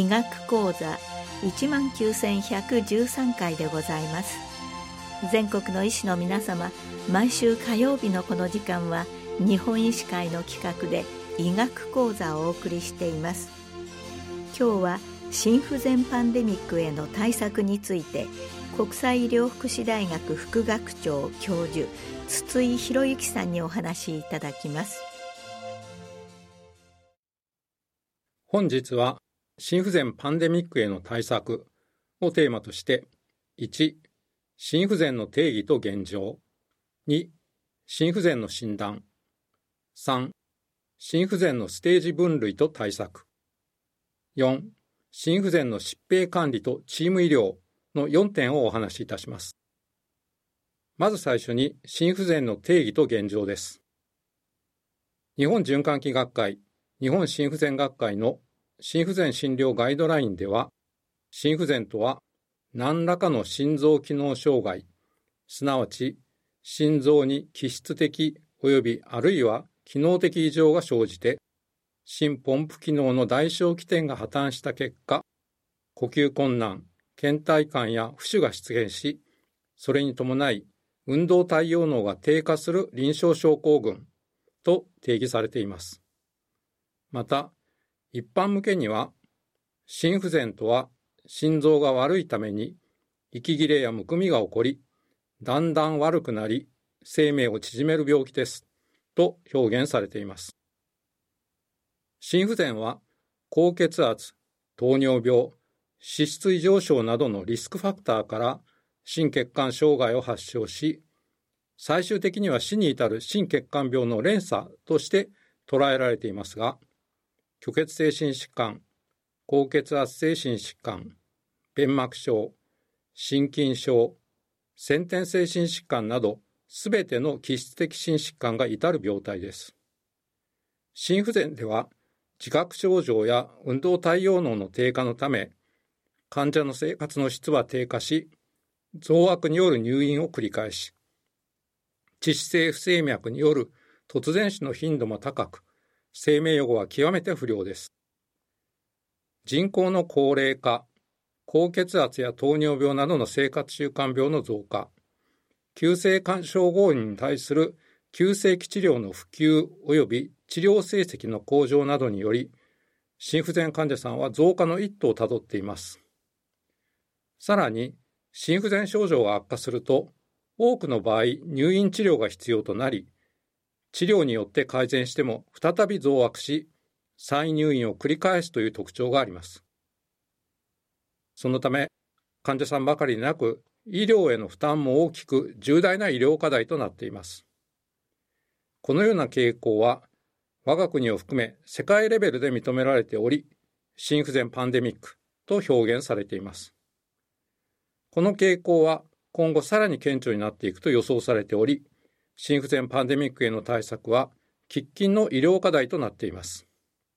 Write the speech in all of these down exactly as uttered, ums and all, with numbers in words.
医学講座 いちまんきゅうせんひゃくじゅうさん 回でございます。全国の医師の皆様、毎週火曜日のこの時間は日本医師会の企画で医学講座をお送りしています。今日は心不全パンデミックへの対策について、国際医療福祉大学副学長教授筒井博之さんにお話しいただきます。 本日は心不全パンデミックへの対策をテーマとして、いち、心不全の定義と現状、に、心不全の診断、さん、心不全のステージ分類と対策、よん、心不全の疾病管理とチーム医療のよんてんをお話しいたします。まず最初に心不全の定義と現状です。日本循環器学会、日本心不全学会の心不全診療ガイドラインでは、心不全とは何らかの心臓機能障害、すなわち心臓に器質的及びあるいは機能的異常が生じて、心ポンプ機能の代償起点が破綻した結果、呼吸困難、倦怠感や浮腫が出現し、それに伴い運動対応能が低下する臨床症候群と定義されています。また、一般向けには、心不全とは心臓が悪いために息切れやむくみが起こり、だんだん悪くなり、生命を縮める病気ですと表現されています。心不全は高血圧、糖尿病、脂質異常症などのリスクファクターから心血管障害を発症し、最終的には死に至る心血管病の連鎖として捉えられていますが、虚血性心疾患、高血圧性心疾患、弁膜症、心筋症、先天性心疾患など、すべての器質的心疾患が至る病態です。心不全では、自覚症状や運動対応能の低下のため、患者の生活の質は低下し、増悪による入院を繰り返し、致死性不整脈による突然死の頻度も高く、生命予後は極めて不良です。人口の高齢化、高血圧や糖尿病などの生活習慣病の増加、急性肝症候群に対する急性期治療の普及及び治療成績の向上などにより、心不全患者さんは増加の一途をたどっています。さらに、心不全症状が悪化すると、多くの場合入院治療が必要となり、治療によって改善しても再び増悪し、再入院を繰り返すという特徴があります。そのため、患者さんばかりでなく、医療への負担も大きく重大な医療課題となっています。このような傾向は、我が国を含め世界レベルで認められており、心不全パンデミックと表現されています。この傾向は今後さらに顕著になっていくと予想されており、心不全パンデミックへの対策は喫緊の医療課題となっています。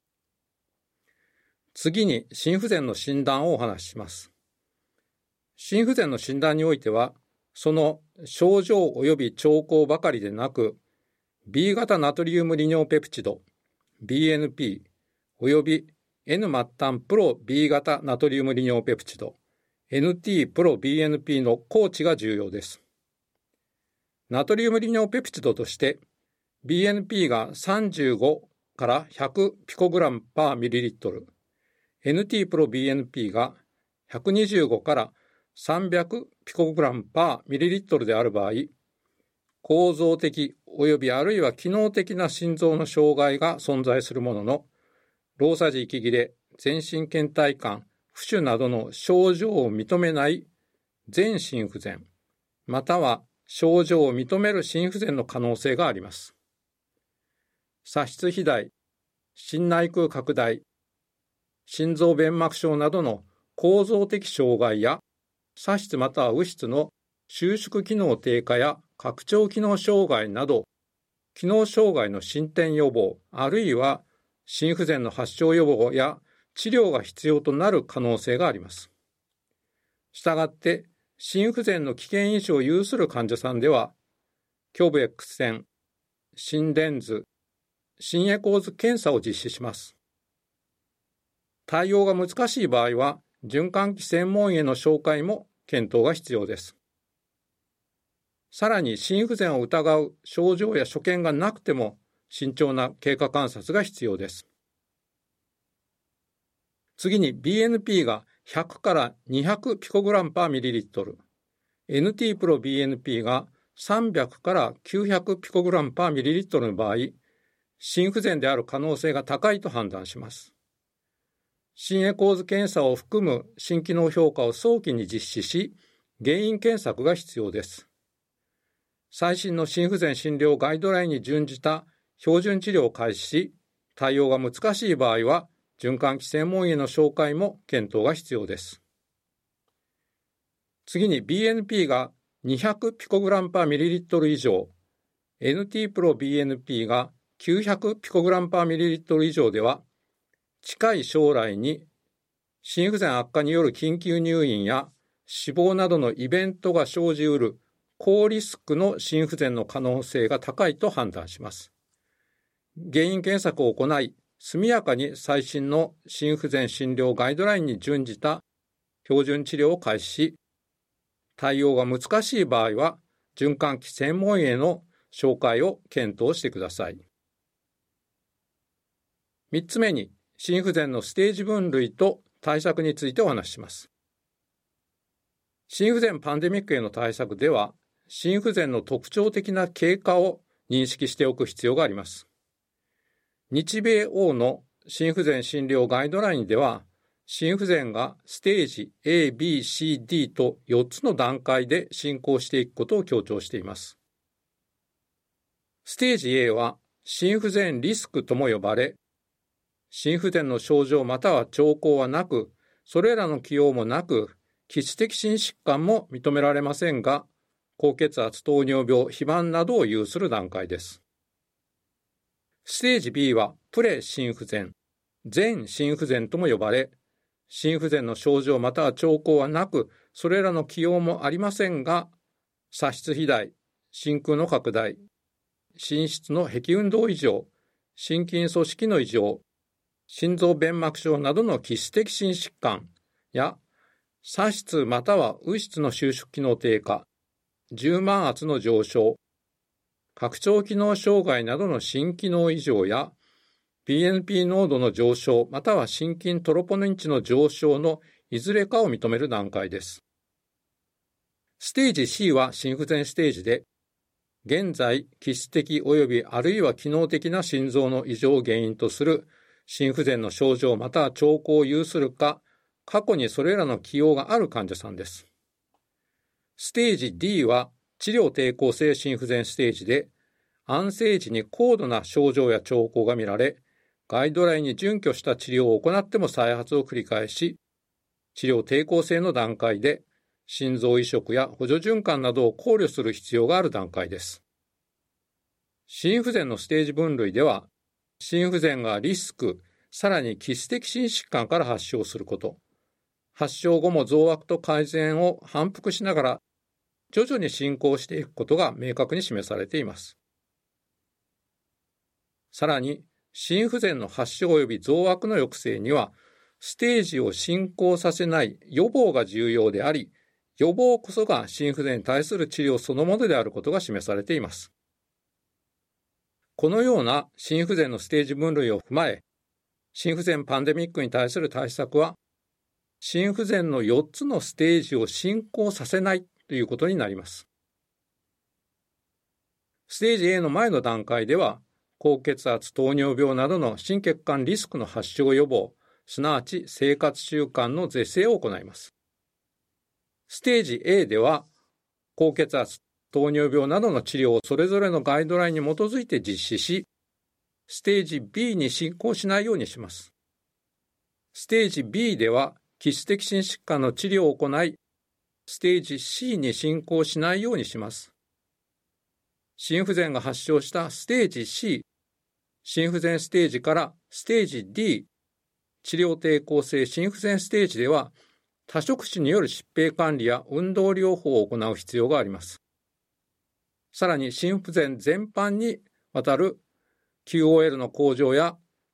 次に心不全の診断をお話しします。心不全の診断においては、その症状及び兆候ばかりでなく、ビー 型ナトリウム利尿ペプチド、ビーエヌピー、及び N 末端プロ B 型ナトリウム利尿ペプチド、エヌティー プロ ビーエヌピー の高値が重要です。ナトリウム利尿ペプチドとして、ビーエヌピー がさんじゅうごからひゃくピコグラムパーミリリットル、エヌティー プロ ビーエヌピー がひゃくにじゅうごからさんびゃくピコグラムパーミリリットルである場合、構造的及びあるいは機能的な心臓の障害が存在するものの、労作時息切れ、全身倦怠感、浮腫などの症状を認めない全心不全、または症状を認める心不全の可能性があります。左室肥大、心内腔拡大、心臓弁膜症などの構造的障害や、左室または右室の収縮機能低下や拡張機能障害など、機能障害の進展予防、あるいは心不全の発症予防や治療が必要となる可能性があります。したがって、心不全の危険因子を有する患者さんでは、胸部 X 線、心電図、心エコー図検査を実施します。 対応が難しい場合は、循環器専門医への紹介も検討が必要です。さらに、心不全を疑う症状や所見がなくても、慎重な経過観察が必要です。次に ビーエヌピー がひゃくからにひゃくピコグラムパーミリリットル、エヌティー プロ ビーエヌピー がさんびゃくからきゅうひゃくピコグラムパーミリリットルの場合、心不全である可能性が高いと判断します。心エコーズ検査を含む心機能評価を早期に実施し、原因検索が必要です。最新の心不全診療ガイドラインに準じた標準治療を開始し、対応が難しい場合は、循環器専門医への紹介も検討が必要です。次に ビーエヌピー がにひゃくピコグラムパーミリリットル以上、エヌティー プロ ビーエヌピー がきゅうひゃくピコグラムパーミリリットル以上では、近い将来に心不全悪化による緊急入院や死亡などのイベントが生じうる高リスクの心不全の可能性が高いと判断します。原因検索を行い、速やかに最新の心不全診療ガイドラインに準じた標準治療を開始し、対応が難しい場合は、循環器専門医への紹介を検討してください。みっつめに、心不全のステージ分類と対策についてお話しします。心不全パンデミックへの対策では、心不全の特徴的な経過を認識しておく必要があります。日米欧の心不全診療ガイドラインでは、心不全がステージ エー、ビー、シー、ディー とよっつの段階で進行していくことを強調しています。ステージ エー は心不全リスクとも呼ばれ、心不全の症状または兆候はなく、それらの起用もなく、基礎的心疾患も認められませんが、高血圧、糖尿病、肥満などを有する段階です。ステージ ビー はプレ心不全、前心不全とも呼ばれ、心不全の症状または兆候はなく、それらの起用もありませんが、左室肥大、心空の拡大、心室の壁運動異常、心筋組織の異常、心臓弁膜症などの基礎的心疾患や、左室または右室の収縮機能低下、重慢圧の上昇、拡張機能障害などの心機能異常や、ビーエヌピー 濃度の上昇または心筋トロポニン値の上昇のいずれかを認める段階です。ステージ シー は心不全ステージで、現在、基質的及びあるいは機能的な心臓の異常を原因とする心不全の症状または兆候を有するか、過去にそれらの起用がある患者さんです。ステージ ディー は治療抵抗性心不全ステージで、安静時に高度な症状や兆候が見られ、ガイドラインに準拠した治療を行っても再発を繰り返し、治療抵抗性の段階で、心臓移植や補助循環などを考慮する必要がある段階です。心不全のステージ分類では、心不全がリスク、さらに基礎的心疾患から発症すること、発症後も増悪と改善を反復しながら、徐々に進行していくことが明確に示されています。さらに、心不全の発症及び増悪の抑制には、ステージを進行させない予防が重要であり、予防こそが心不全に対する治療そのものであることが示されています。このような心不全のステージ分類を踏まえ、心不全パンデミックに対する対策は、心不全のよっつのステージを進行させないということになります。ステージ エー の前の段階では、高血圧、糖尿病などの心血管リスクの発症予防、すなわち生活習慣の是正を行います。ステージ エー では、高血圧、糖尿病などの治療をそれぞれのガイドラインに基づいて実施し、ステージ ビー に進行しないようにします。ステージ ビー では、基礎的心疾患の治療を行い、ステージ シー に進行しないようにします。心不全が発症したステージ シー、心不全ステージからステージ ディー、治療抵抗性心不全ステージでは、多職種による疾病管理や運動療法を行う必要があります。さらに心不全全般にわたる キューオーエル の向上や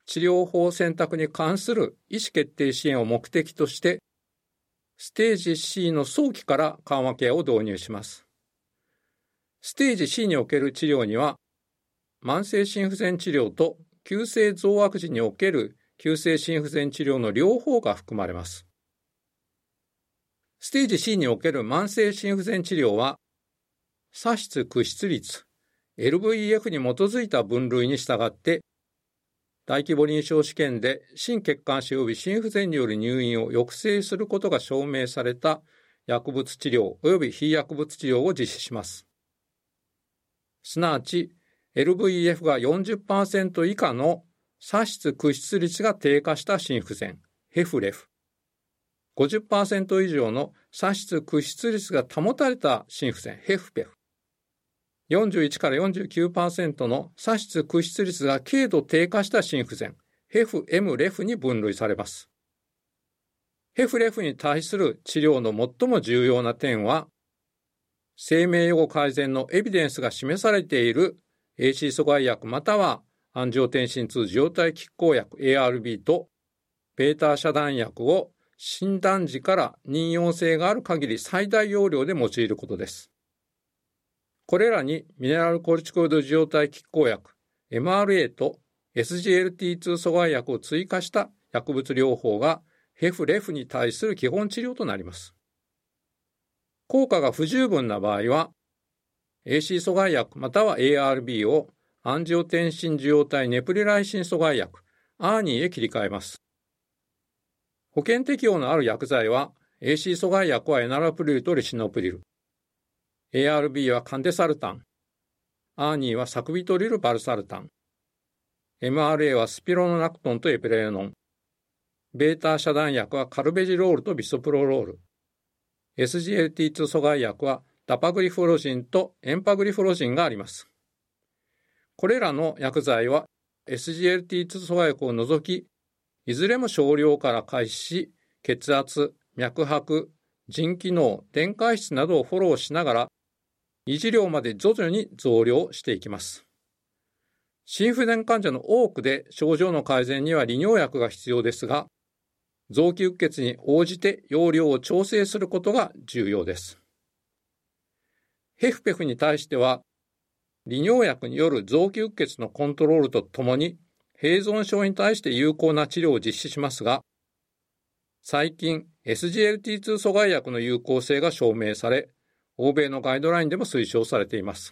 治療法選択に関する意思決定支援を目的として、ステージ シー の早期から緩和ケアを導入します。ステージ シー における治療には、慢性心不全治療と急性増悪時における急性心不全治療の両方が含まれます。ステージ シー における慢性心不全治療は、左室屈出率 エルブイエフ に基づいた分類に従って、大規模臨床試験で心血管腫及び心不全による入院を抑制することが証明された薬物治療及び非薬物治療を実施します。すなわち、エルブイエフ が よんじゅっパーセント 以下の左室屈出率が低下した心不全、ヘフレフ。ごじゅっパーセント 以上の左室屈出率が保たれた心不全、ヘフペフ。よんじゅういちから よんじゅうきゅうパーセント の左室屈出率が軽度低下した心不全、ヘフエムレフに分類されます。ヘフレフに対する治療の最も重要な点は、生命予後改善のエビデンスが示されている エーシー 阻害薬またはアンジオテンシンに受容体拮抗薬 エーアールビー とベータ遮断薬を診断時から妊用性がある限り最大容量で用いることです。これらにミネラルコルチコイド受容体拮抗薬 エムアールエー と エスジーエルティーツー 阻害薬を追加した薬物療法がヘフレフに対する基本治療となります。効果が不十分な場合は エーシー 阻害薬または エーアールビー をアンジオテンシン受容体ネプリライシン阻害薬 アーニー へ切り替えます。保険適用のある薬剤は エーシー 阻害薬はエナラプリルとリシノプリル、エーアールビー はカンデサルタン、アーニーはサクビトリルバルサルタン、エムアールエー はスピロノナクトンとエプレーノン、ベータ遮断薬はカルベジロールとビソプロロール、エスジーエルティーツー 阻害薬はダパグリフロジンとエンパグリフロジンがあります。これらの薬剤は エスジーエルティーツー 阻害薬を除き、いずれも少量から開始し、血圧、脈拍、腎機能、電解質などをフォローしながら、維持量まで徐々に増量していきます。心不全患者の多くで症状の改善には利尿薬が必要ですが、臓器うっ血に応じて容量を調整することが重要です。ヘフペフに対しては、利尿薬による臓器うっ血のコントロールとともに、併存症に対して有効な治療を実施しますが、最近 エスジーエルティーツー 阻害薬の有効性が証明され、欧米のガイドラインでも推奨されています。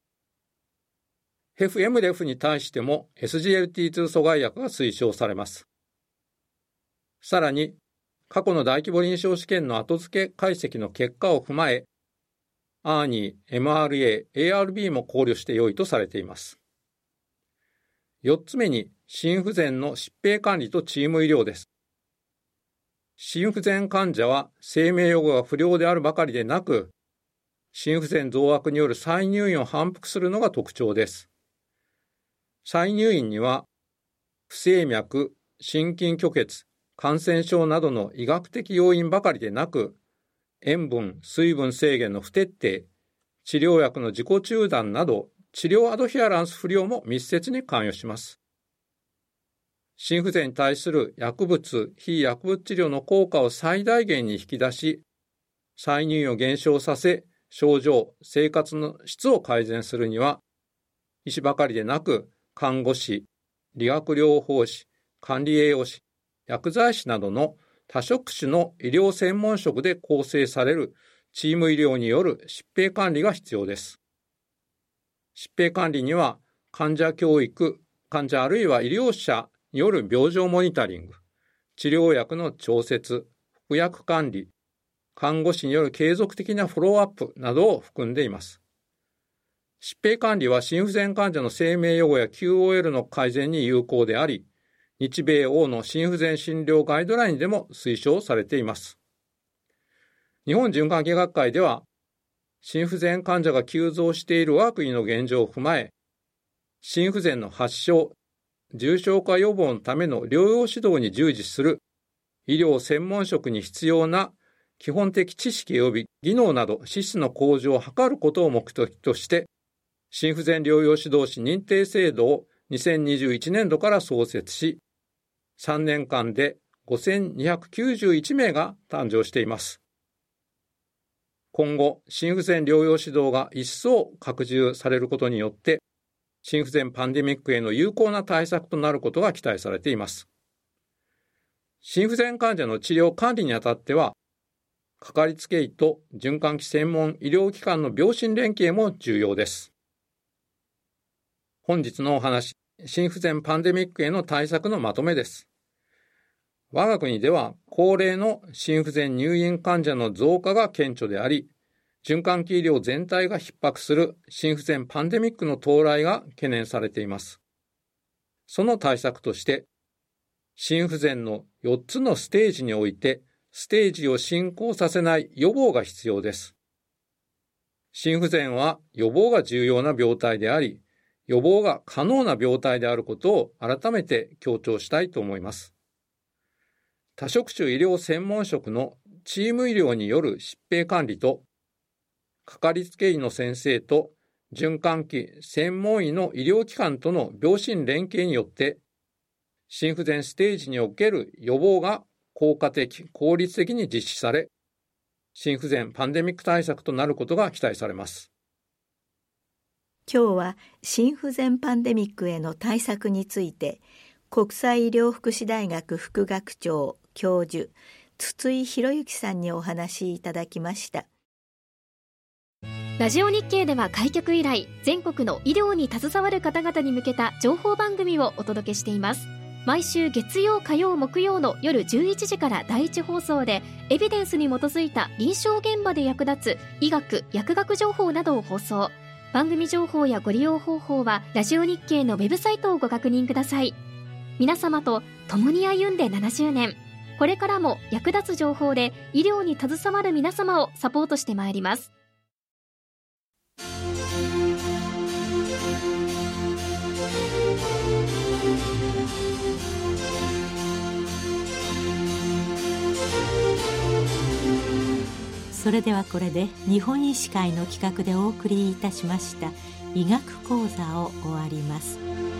ヘフエムレフに対しても エスジーエルティーツー 阻害薬が推奨されます。さらに、過去の大規模臨床試験の後付け解析の結果を踏まえ、アーニー、エムアールエー、エーアールビー も考慮して良いとされています。よっつめに、心不全の疾病管理とチーム医療です。心不全患者は生命予後が不良であるばかりでなく、心不全増悪による再入院を反復するのが特徴です。再入院には、不整脈、心筋虚血、感染症などの医学的要因ばかりでなく、塩分、水分制限の不徹底、治療薬の自己中断など、治療アドヒアランス不良も密接に関与します。心不全に対する薬物、非薬物治療の効果を最大限に引き出し、再入院を減少させ、症状、生活の質を改善するには、医師ばかりでなく、看護師、理学療法士、管理栄養士、薬剤師などの多職種の医療専門職で構成されるチーム医療による疾病管理が必要です。疾病管理には患者教育、患者あるいは医療者による病状モニタリング、治療薬の調節、服薬管理、看護師による継続的なフォローアップなどを含んでいます。疾病管理は心不全患者の生命予後や キューオーエル の改善に有効であり、日米欧の心不全診療ガイドラインでも推奨されています。日本循環器学会では、心不全患者が急増している我が国の現状を踏まえ、心不全の発症、重症化予防のための療養指導に従事する医療専門職に必要な基本的知識及び技能など資質の向上を図ることを目的として、心不全療養指導士認定制度をにせんにじゅういちねんどから創設し、 さんねんかんでごせんにひゃくきゅうじゅういちめいが誕生しています。今後、心不全療養指導が一層拡充されることによって、心不全パンデミックへの有効な対策となることが期待されています。心不全患者の治療管理にあたっては、かかりつけ医と循環器専門医療機関の病診連携も重要です。本日のお話、心不全パンデミックへの対策のまとめです。我が国では高齢の心不全入院患者の増加が顕著であり、循環器医療全体が逼迫する心不全パンデミックの到来が懸念されています。その対策として、心不全のよっつのステージにおいて、ステージを進行させない予防が必要です。心不全は予防が重要な病態であり、予防が可能な病態であることを改めて強調したいと思います。多職種医療専門職のチーム医療による疾病管理と、かかりつけ医の先生と循環器専門医の医療機関との病診連携によって、心不全ステージにおける予防が効果的、効率的に実施され、心不全パンデミック対策となることが期待されます。 今日は心不全パンデミックへの対策について、国際医療福祉大学副学長教授筒井博之さんにお話しいただきました。 ラジオ日経では開局以来、全国の医療に携わる方々に向けた情報番組をお届けしています。毎週月曜火曜木曜の夜じゅういちじからだいいち放送で、エビデンスに基づいた臨床現場で役立つ医学薬学情報などを放送。番組情報やご利用方法はラジオ日経のウェブサイトをご確認ください。皆様と共に歩んでななじゅうねん、これからも役立つ情報で医療に携わる皆様をサポートしてまいります。 それではこれで日本医師会の企画でお送りいたしました医学講座を終わります。